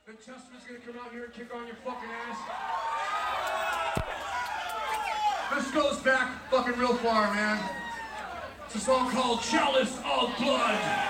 The Testament's gonna come out here and kick on your fucking ass. This goes back fucking real far, man. It's a song called Chalice of Blood.